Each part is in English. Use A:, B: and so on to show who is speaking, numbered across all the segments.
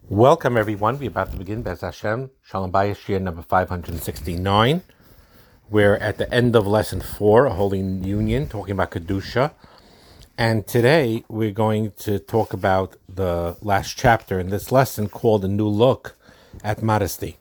A: Welcome, everyone. We're about to begin Bez Hashem, Shalom Bayis, year number 569. We're at the end of lesson 4, a Holy Union, talking about Kedusha. And today we're going to talk about the last chapter in this lesson called A New Look at Modesty.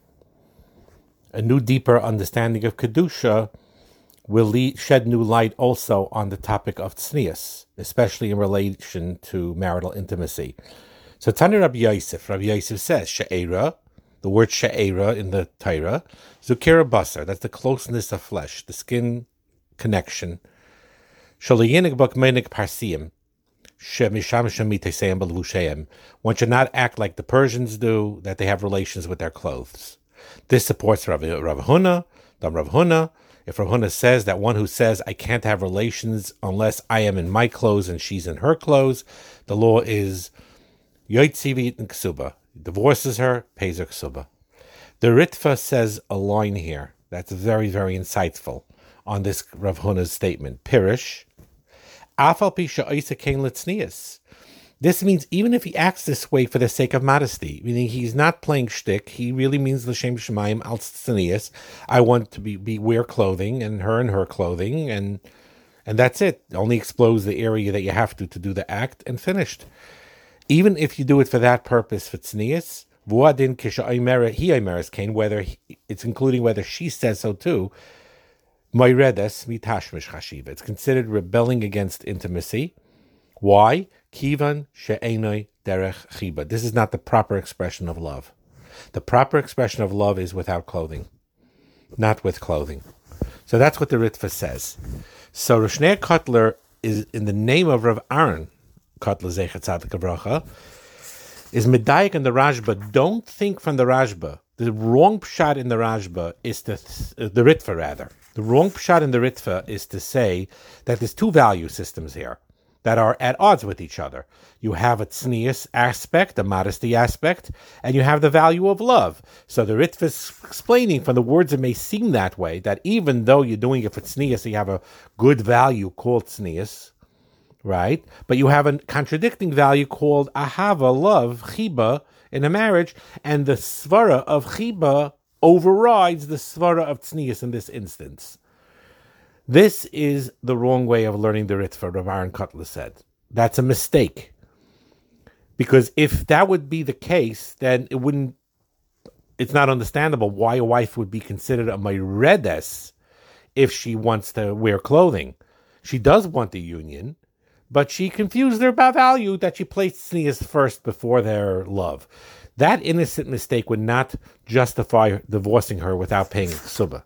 A: A new, deeper understanding of Kedusha will shed new light also on the topic of tznius, especially in relation to marital intimacy. So Tanu Rabbi Yosef says, She'era, the word She'era in the Torah, Zukira Basar, that's the closeness of flesh, the skin connection. Shalayinik Bakmenik Parsiim, Shemisham Shemitesayim Belvusheim. One should not act like the Persians do, that they have relations with their clothes. This supports Rav Huna, Dam Rav Huna. If Rav Huna says that one who says, I can't have relations unless I am in my clothes and she's in her clothes, the law is Yoitzivit and Ksuba. Divorces her, pays her Ksuba. The Ritva says a line here that's very, very insightful on this Rav Huna's statement. Pirish, Afal Pisha Isa Kain Litznias. This means even if he acts this way for the sake of modesty, meaning he's not playing shtick, he really means L'Shem Shemayim Al Tznias. I want to be wear clothing and her clothing, and that's it. Only explodes the area that you have to do the act, and finished. Even if you do it for that purpose, for tznius, vuadin kisha oimera hi oimeres kain, whether it's including whether she says so too, moiredes mitashmish chashiva. It's considered rebelling against intimacy. Why? Kivan she'enoi derech chiba. This is not the proper expression of love. The proper expression of love is without clothing, not with clothing. So that's what the Ritva says. So Roshner Kotler is in the name of Rav Aaron Kotler Zecher Tzadik Avracha, is medayik in the Rashba. Don't think from the Rashba. The wrong pshat in the Rashba is the Ritva rather. The wrong pshat in the Ritva is to say that there's two value systems here that are at odds with each other. You have a tznius aspect, a modesty aspect, and you have the value of love. So the Ritva is explaining from the words it may seem that way, that even though you're doing it for tznius, you have a good value called tznius, right? But you have a contradicting value called ahava, love, chiba, in a marriage, and the svara of chiba overrides the svara of tznius in this instance. This is the wrong way of learning the Ritva, Rav Aaron Kotler said. That's a mistake. Because if that would be the case, then it's not understandable why a wife would be considered a meiredes if she wants to wear clothing. She does want the union, but she confused their value that she placed tznius first before their love. That innocent mistake would not justify divorcing her without paying ksuba.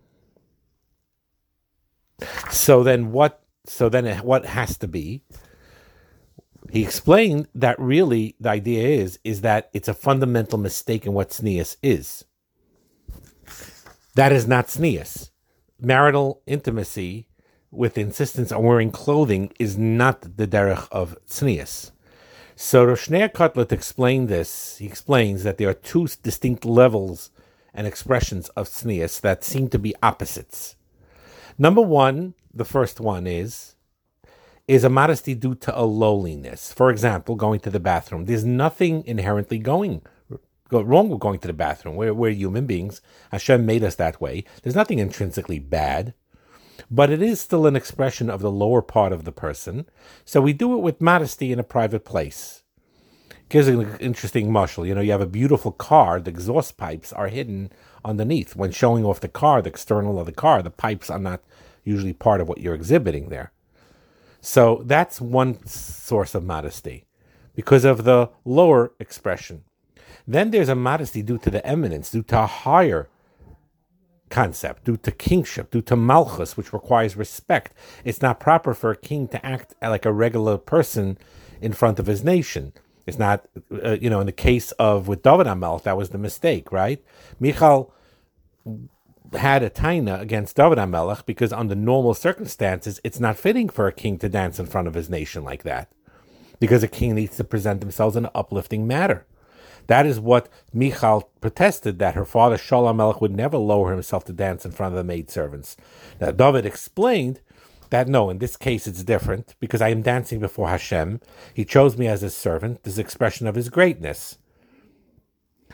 A: So then what has to be? He explained that really the idea is that it's a fundamental mistake in what tznius is. That is not tznius. Marital intimacy with insistence on wearing clothing is not the derech of tznius. So Roshner Kotler explained this. He explains that there are two distinct levels and expressions of tznius that seem to be opposites. Number one, the first one is a modesty due to a lowliness. For example, going to the bathroom. There's nothing inherently wrong with going to the bathroom. We're human beings. Hashem made us that way. There's nothing intrinsically bad. But it is still an expression of the lower part of the person. So we do it with modesty in a private place. Gives an interesting mashal. You have a beautiful car, the exhaust pipes are hidden underneath. When showing off the car, the external of the car, the pipes are not usually part of what you're exhibiting there. So that's one source of modesty, because of the lower expression. Then there's a modesty due to the eminence, due to a higher concept, due to kingship, due to malchus, which requires respect. It's not proper for a king to act like a regular person in front of his nation. It's not, in the case of with David HaMelech, that was the mistake, right? Michal had a taina against David HaMelech because under normal circumstances, it's not fitting for a king to dance in front of his nation like that, because a king needs to present themselves in an uplifting manner. That is what Michal protested, that her father Shaul HaMelech would never lower himself to dance in front of the maidservants. Now David explained that no, in this case it's different, because I am dancing before Hashem. He chose me as his servant, this expression of his greatness.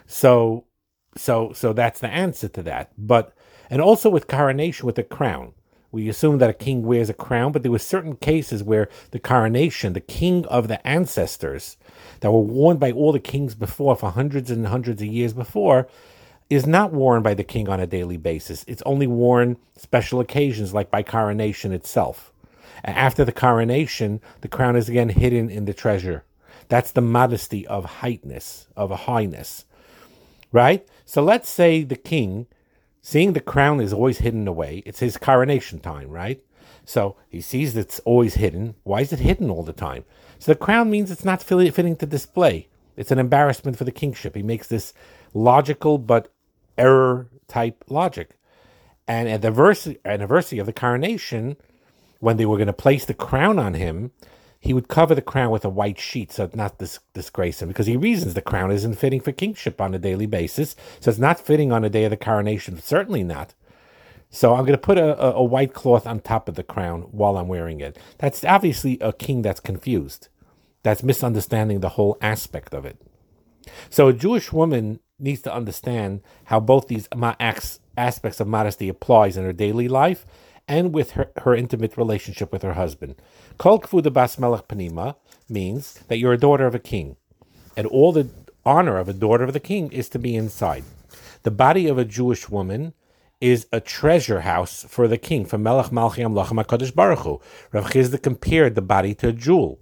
A: So, so that's the answer to that. But and also with coronation, with the crown, we assume that a king wears a crown, but there were certain cases where the coronation, the king of the ancestors, that were worn by all the kings before for hundreds and hundreds of years before, is not worn by the king on a daily basis. It's only worn special occasions, like by coronation itself. And after the coronation, the crown is again hidden in the treasure. That's the modesty of heightness, of a highness, right? So let's say the king, seeing the crown is always hidden away, it's his coronation time, right? So he sees that it's always hidden. Why is it hidden all the time? So the crown means it's not fitting to display. It's an embarrassment for the kingship. He makes this logical but error-type logic. And at the anniversary of the coronation, when they were going to place the crown on him, he would cover the crown with a white sheet so it not disgrace him, because he reasons the crown isn't fitting for kingship on a daily basis, so it's not fitting on the day of the coronation, certainly not. So I'm going to put a white cloth on top of the crown while I'm wearing it. That's obviously a king that's confused. That's misunderstanding the whole aspect of it. So a Jewish woman needs to understand how both these aspects of modesty applies in her daily life and with her intimate relationship with her husband. Kol kvuda bas melech panima means that you're a daughter of a king, and all the honor of a daughter of the king is to be inside. The body of a Jewish woman is a treasure house for the king, for Melech Malchi Amlachim HaKadosh Baruch Hu. Rav Chizda compared the body to a jewel.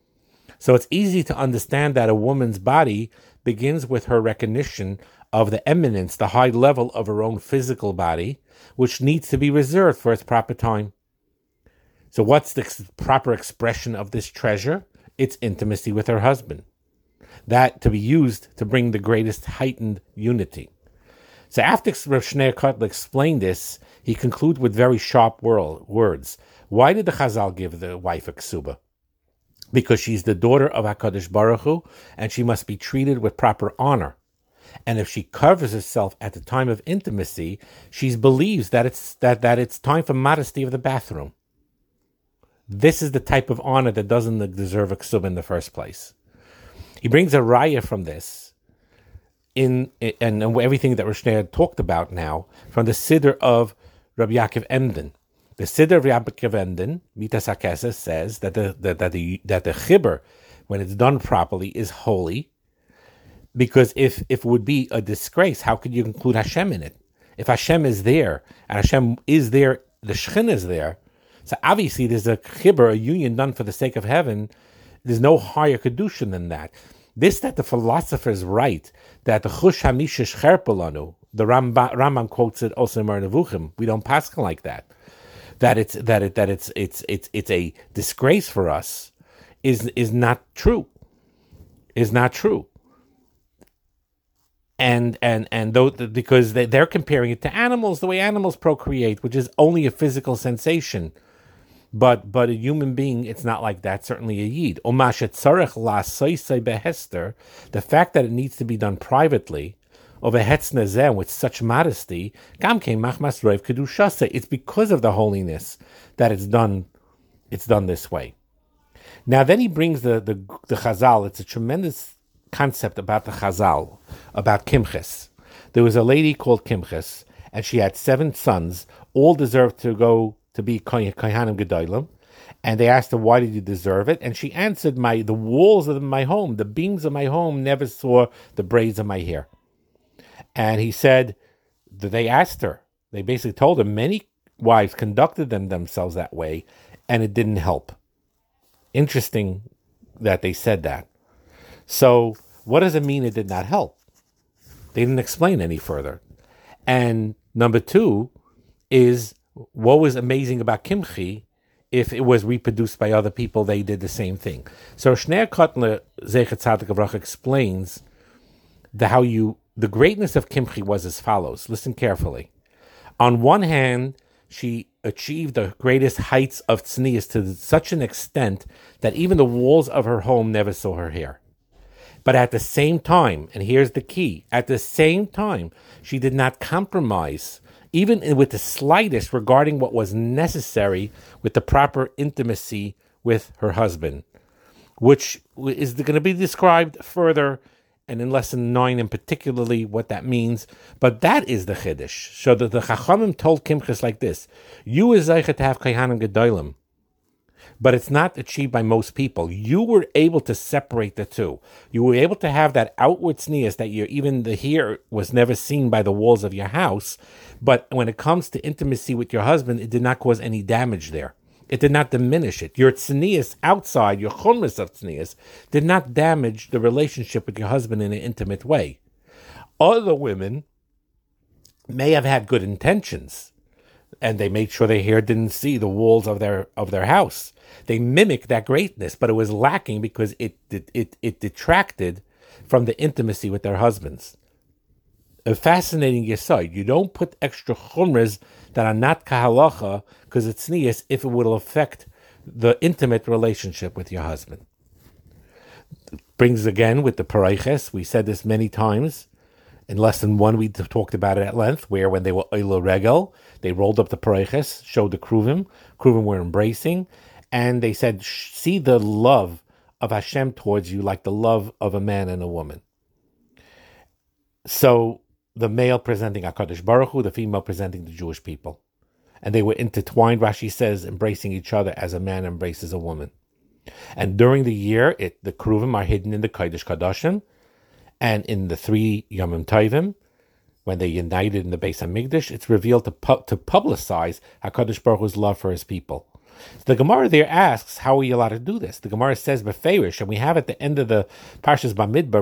A: So it's easy to understand that a woman's body begins with her recognition of the eminence, the high level of her own physical body, which needs to be reserved for its proper time. So what's the proper expression of this treasure? It's intimacy with her husband. That to be used to bring the greatest heightened unity. So after Rav Shneur Kotler explained this, he concluded with very sharp words. Why did the Chazal give the wife a ksuba? Because she's the daughter of HaKadosh Baruch Hu, and she must be treated with proper honor. And if she covers herself at the time of intimacy, she believes that it's time for modesty of the bathroom. This is the type of honor that doesn't deserve a ksuba in the first place. He brings a raya from this, and everything that Rosh Hashanah talked about now, from the Siddur of Rabbi Yaakov Emden. The Siddur of Rabbi Yaakov Emden, Mitas HaKesef, says that the chibur, when it's done properly, is holy. Because if it would be a disgrace, how could you include Hashem in it? If Hashem is there, and Hashem is there, the Shechinah is there, so obviously there's a chibur, a union done for the sake of heaven. There's no higher kedushin than that. This that the philosophers write, that the chush hamishish cherpelanu, the Rambam quotes it also in Moreh Nevuchim. We don't paskin like that. It's a disgrace for us is not true. Is not true. And because they're comparing it to animals, the way animals procreate, which is only a physical sensation. But a human being, it's not like that. Certainly a yid. The fact that it needs to be done privately, with such modesty, it's because of the holiness that it's done this way. Now then he brings the Chazal. It's a tremendous concept about the Chazal, about Kimches. There was a lady called Kimches, and she had 7 sons, all deserved to go to be Kohanim Gedolim, and they asked her, why did you deserve it? And she answered, the walls of my home, the beams of my home never saw the braids of my hair. And he said that they asked her, they basically told her, many wives conducted themselves that way, and it didn't help. Interesting that they said that. So what does it mean it did not help? They didn't explain any further. And number 2 is, what was amazing about Kimchi, if it was reproduced by other people, they did the same thing. So Shneur Kotler, Zecher Tzadik Avrach, explains the greatness of Kimchi was as follows. Listen carefully. On one hand, she achieved the greatest heights of tznius to such an extent that even the walls of her home never saw her hair. But at the same time, and here's the key, at the same time, she did not compromise, even with the slightest, regarding what was necessary with the proper intimacy with her husband, which is going to be described further and in lesson 9 in particularly what that means. But that is the Chiddush. So the Chachamim told Kimchas like this: you is zeichet to have Kaihanim Gedolim, but it's not achieved by most people. You were able to separate the two. You were able to have that outward tznius that even the hair was never seen by the walls of your house. But when it comes to intimacy with your husband, it did not cause any damage there. It did not diminish it. Your tznius outside, your chumras of tznius, did not damage the relationship with your husband in an intimate way. Other women may have had good intentions, and they made sure their hair didn't see the walls of their house. They mimicked that greatness, but it was lacking because it detracted from the intimacy with their husbands. A fascinating yesod. You don't put extra chumras that are not kahalacha because it's tznius if it will affect the intimate relationship with your husband. Brings again with the parayches. We said this many times. In lesson 1, we talked about it at length, where when they were oilo regel, they rolled up the parayches, showed the kruvim. Kruvim were embracing, and they said, see the love of Hashem towards you like the love of a man and a woman. So the male presenting HaKadosh Baruch Hu, the female presenting the Jewish people. And they were intertwined, Rashi says, embracing each other as a man embraces a woman. And during the year, the kruvim are hidden in the Kodesh Kadoshim, and in the 3 Yomim Tovim, when they united in the Beis HaMikdash, it's revealed to publicize HaKadosh Baruch Hu's love for his people. The Gemara there asks, how are you allowed to do this? The Gemara says, Beferish, and we have at the end of the Parshas Bamidbar,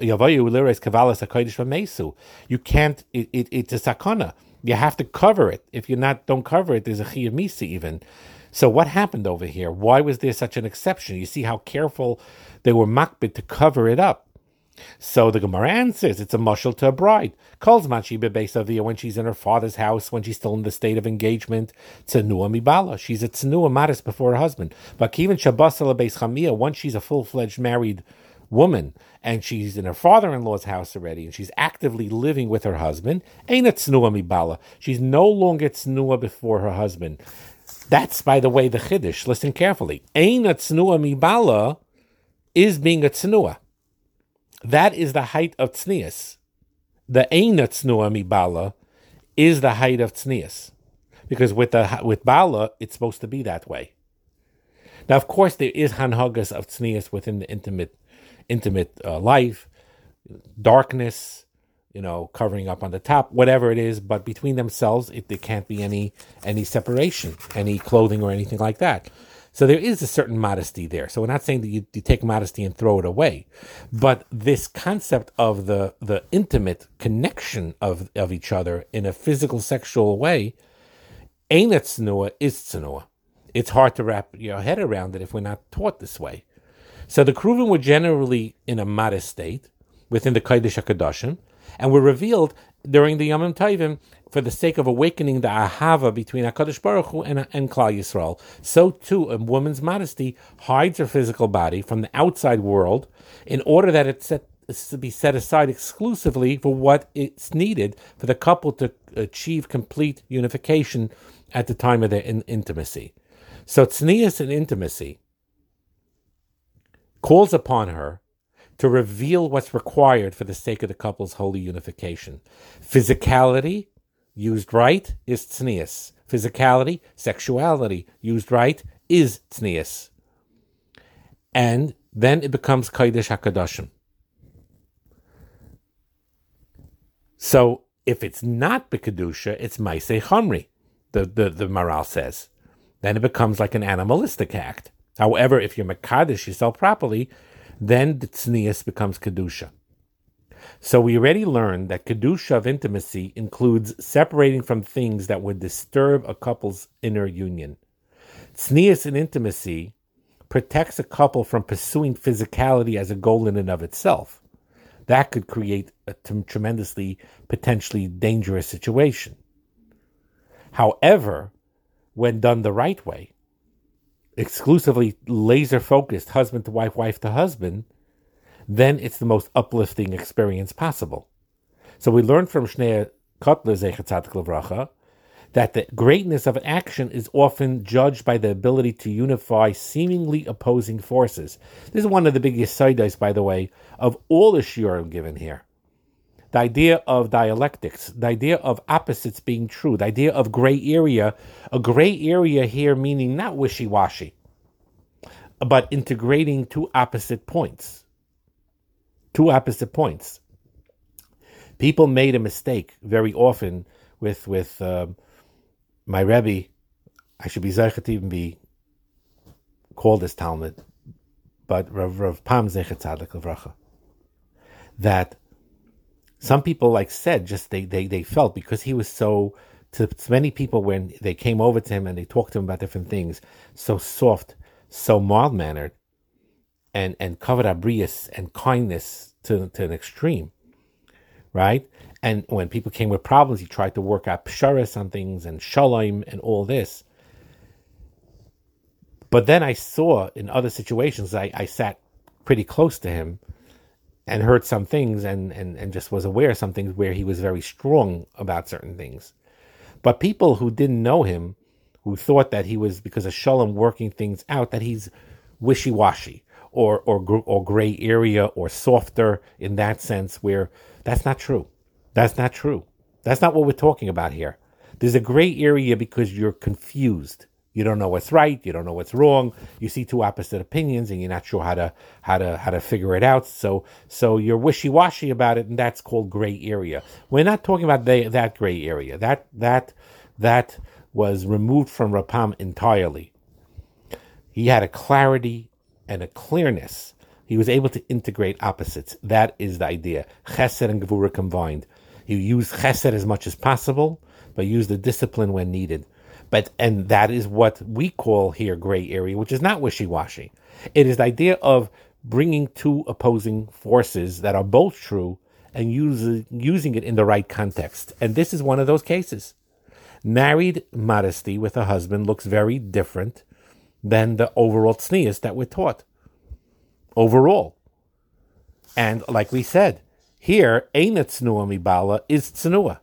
A: you can't, it's a sakana. You have to cover it. If you don't cover it, there's a chiyuv misa even. So what happened over here? Why was there such an exception? You see how careful they were makbid to cover it up. So the Gemara answers, it's a mashal to a bride. Calls Manshi Bebeisavia when she's in her father's house, when she's still in the state of engagement. Tzenua mibala. She's a tzenua modest before her husband. But even Shabbasala Beis Chamia, once she's a full-fledged married woman, and she's in her father-in-law's house already, and she's actively living with her husband, ain't a tzenua mibala. She's no longer tzenua before her husband. That's, by the way, the Chiddush. Listen carefully. Ain't a tzenua mibala is being a tzenua. That is the height of tznius. The eina tznua mibala is the height of tznius, because with bala it's supposed to be that way. Now, of course, there is hanhagas of tznius within the intimate life, darkness, covering up on the top, whatever it is. But between themselves, there can't be any separation, any clothing or anything like that. So there is a certain modesty there. So we're not saying that you take modesty and throw it away. But this concept of the intimate connection of each other in a physical, sexual way, ain't it tznua, is tznua. It's hard to wrap your head around it if we're not taught this way. So the kruvim were generally in a modest state within the Kodesh HaKadoshim, and were revealed during the Yomim Tovim for the sake of awakening the ahava between HaKadosh Baruch Hu and Klal Yisrael. So too, a woman's modesty hides her physical body from the outside world in order that it's to be set aside exclusively for what it's needed for the couple to achieve complete unification at the time of their intimacy. So tznius and intimacy calls upon her to reveal what's required for the sake of the couple's holy unification. Physicality, used right, is tznius. Physicality, sexuality, used right, is tznius. And then it becomes Kodesh HaKadoshim. So if it's not B'Kedusha, it's Maaseh Chamri, the Maral says. Then it becomes like an animalistic act. However, if you're Mekadesh yourself properly, then the tznius becomes Kedusha. So we already learned that Kedusha of intimacy includes separating from things that would disturb a couple's inner union. Tznius in intimacy protects a couple from pursuing physicality as a goal in and of itself. That could create a tremendously, potentially dangerous situation. However, when done the right way, exclusively laser-focused husband to wife, wife to husband, then it's the most uplifting experience possible. So we learned from Shneur Kotler, Zecher Tzadik Levracha, that the greatness of an action is often judged by the ability to unify seemingly opposing forces. This is one of the biggest yisodos, by the way, of all the shiurim given here. The idea of dialectics, the idea of opposites being true, the idea of gray area, a gray area here meaning not wishy-washy, but integrating two opposite points. Two opposite points. People made a mistake very often with my Rebbe. I should be zeichet to even be called as Talmud, but Rav Pam Zeichet Tzadik Levracha, that some people said just they felt because he was so, to many people when they came over to him and they talked to him about different things, so soft, so mild-mannered, and kavod habrius and kindness to an extreme, right? And when people came with problems, he tried to work out psharas on things and shalom and all this. But then I saw in other situations, I sat pretty close to him and heard some things and just was aware of some things where he was very strong about certain things. But people who didn't know him, who thought that he was, because of shalom, working things out, that he's wishy-washy or gray area or softer in that sense, where that's not true. That's not true. That's not what we're talking about here. There's a gray area because you're confused. You don't know what's right. You don't know what's wrong. You see two opposite opinions, and you're not sure how to figure it out. So you're wishy-washy about it, and that's called gray area. We're not talking about that gray area. That was removed from Rapam entirely. He had a clarity and a clearness. He was able to integrate opposites. That is the idea. Chesed and Gevurah combined. He used Chesed as much as possible, but used the discipline when needed. And that is what we call here gray area, which is not wishy-washy. It is the idea of bringing two opposing forces that are both true and using it in the right context. And this is one of those cases. Married modesty with a husband looks very different than the overall tznius that we're taught. Overall. And like we said, here, Eina Tznuah Mibala is Tznuah.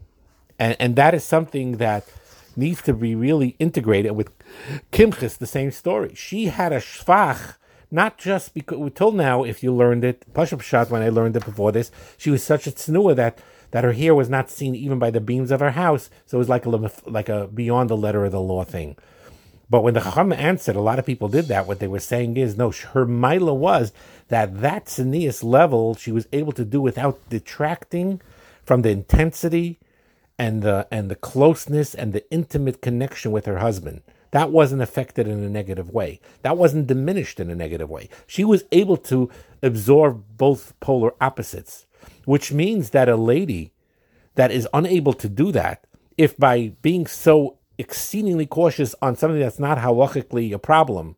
A: And that is something that needs to be really integrated with Kimchis, the same story. She had a shvach, not just because, until now, if you learned it, Pashup Shat, when I learned it before this, she was such a Tznuah that her hair was not seen even by the beams of her house, so it was like a beyond the letter of the law thing. But when the Chacham answered, a lot of people did that. What they were saying is, no, her Maila was that tznius level she was able to do without detracting from the intensity and the closeness and the intimate connection with her husband. That wasn't affected in a negative way. That wasn't diminished in a negative way. She was able to absorb both polar opposites, which means that a lady that is unable to do that, if by being so exceedingly cautious on something that's not halachically a problem,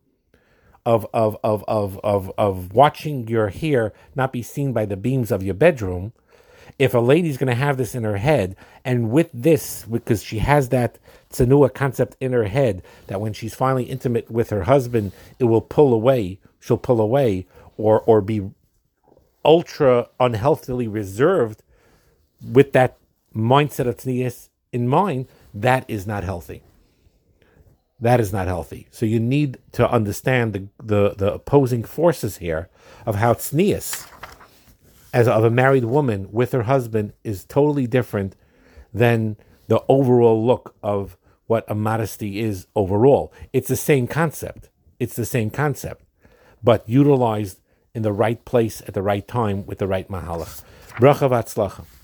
A: of watching your hair not be seen by the beams of your bedroom, if a lady's going to have this in her head, and with this, because she has that tsanua concept in her head, that when she's finally intimate with her husband, it will pull away, she'll pull away, or be ultra unhealthily reserved with that mindset of tznius in mind, that is not healthy. That is not healthy. So you need to understand the opposing forces here of how tznius, as of a married woman with her husband, is totally different than the overall look of what a modesty is overall. It's the same concept. It's the same concept, but utilized in the right place at the right time with the right mahalach. Bracha v'atzlacha.